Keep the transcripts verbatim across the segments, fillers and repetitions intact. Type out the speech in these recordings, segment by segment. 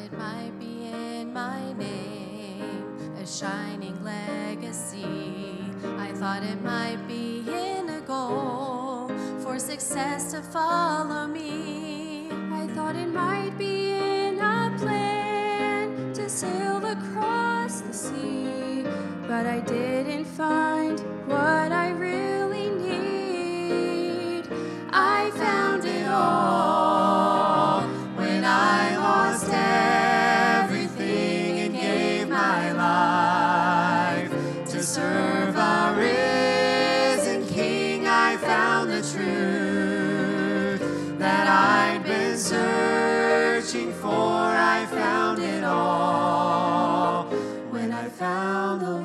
it might be in my name, a shining legacy. I thought it might be in a goal for success to follow me. I thought it might be in a plan to sail across the sea, but I didn't find what I really need. I found it all when I lost everything and gave my life to serve our risen King. I found the truth that I'd been searching for. I found it all when I found the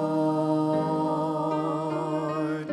Lord.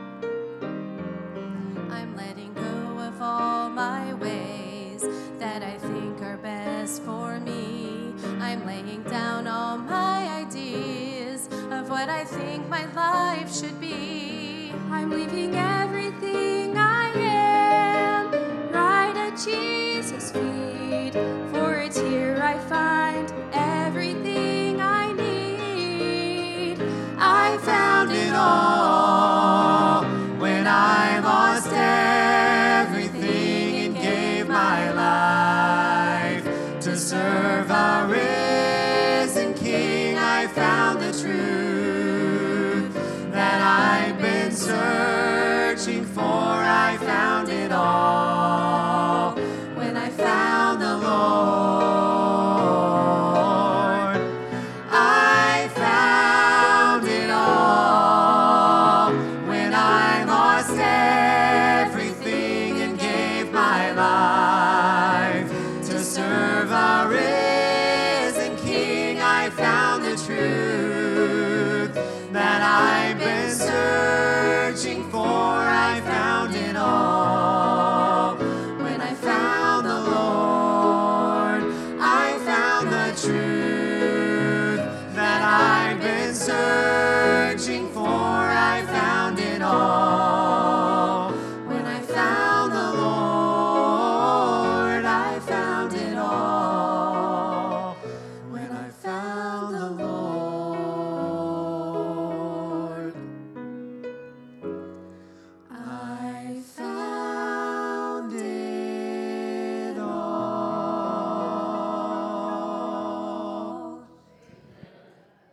I'm letting go of all my ways that I think are best for me. I'm laying down all my ideas of what I think my life should be. I'm leaving everything I am right at Jesus' feet, for it's here I find everything I need. I found it all when I lost everything and gave my life to serve our risen King. I found the truth that I've been searching for. I found it all when I found the Lord. I found it all when I lost everything and gave my life to serve our risen King. I found the truth